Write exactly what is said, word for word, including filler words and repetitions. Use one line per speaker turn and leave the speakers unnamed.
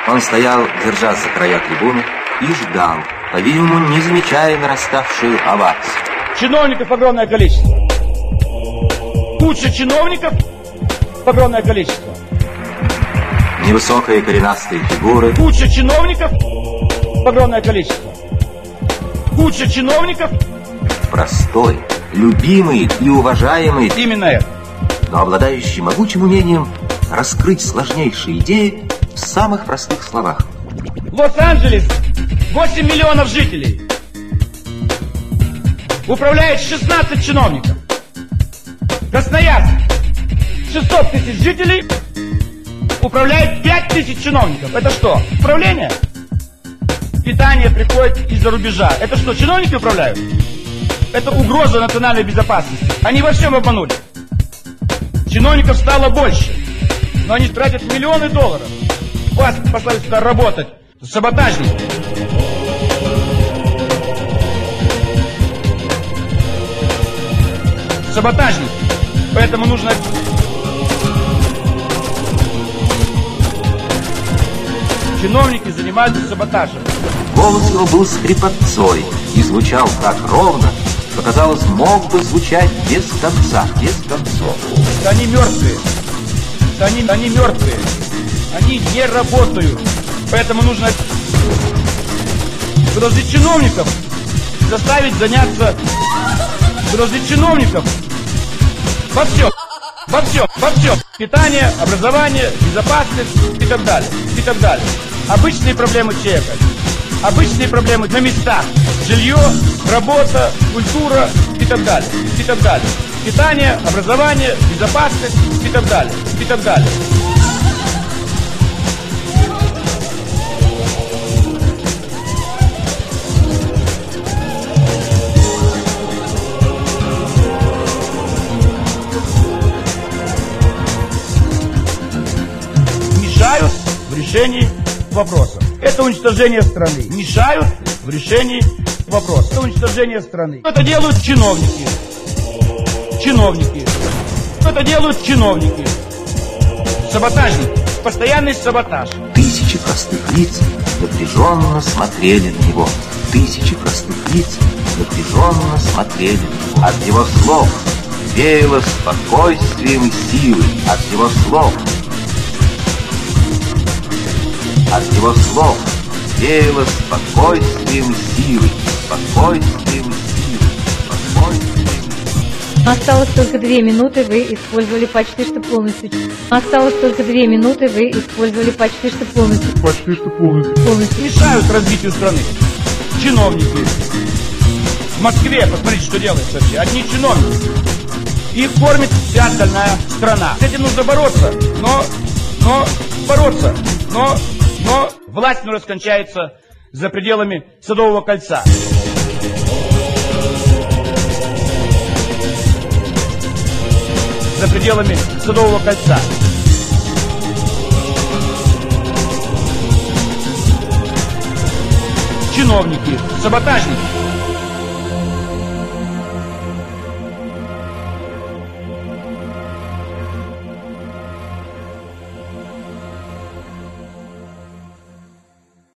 Он стоял, держась за края трибуны, и ждал, по-видимому, не замечая нараставшую овацию.
Чиновников огромное количество. Куча чиновников, огромное количество.
Невысокие коренастые фигуры.
Куча чиновников, огромное количество. Куча чиновников.
Простой, любимый и уважаемый.
Именно это.
Но обладающий могучим умением раскрыть сложнейшие идеи в самых простых словах.
Лос-Анджелес, восемь миллионов жителей. Управляет шестнадцать чиновников. Красноярск, шестьсот тысяч жителей. Управляет пять тысяч чиновников. Это что, управление? Питание приходит из-за рубежа. Это что, чиновники управляют? Это угроза национальной безопасности. Они во всем обманули. Чиновников стало больше, но они тратят миллионы долларов. Вас послали сюда работать. Саботажники. Саботажники. Поэтому нужно... Чиновники занимаются саботажем.
Голос его был скрипотцой и звучал так ровно, что, казалось, мог бы звучать без конца, без концов.
Да они мертвые. Да они, они мертвые. Они не работают. Поэтому нужно вроде чиновников заставить заняться вроде чиновников во всем. Во всем, во всем. Питание, образование, безопасность и так далее. И так далее. Обычные проблемы человека. Обычные проблемы на местах. Жилье, работа, культура и так далее. И так далее. Питание, образование, безопасность и так далее. И так далее. Мешают в решении вопросов. Это уничтожение страны. Мешают в решении вопросов. Это уничтожение страны. Это делают чиновники. Чиновники. Это делают чиновники. Саботажники. Постоянный саботаж.
Тысячи простых лиц напряженно смотрели на него. Тысячи простых лиц напряженно смотрели на него. От его слов веяло спокойствием и силой. От его слов От его слов веяло спокойствием и силой, спокойствием и силой, спокойствием и силой.
Осталось только две минуты, вы использовали почти что полностью. Осталось только две минуты, вы использовали почти что полностью.
Почти что полностью.
Полностью.
Мешают развитию страны. Чиновники. В Москве, посмотрите, что делается вообще. Одни чиновники. Их кормит вся остальная страна. С этим нужно бороться. Но, но, бороться. Но... Но власть не раскончается за пределами Садового кольца. За пределами Садового кольца. Чиновники, саботажники.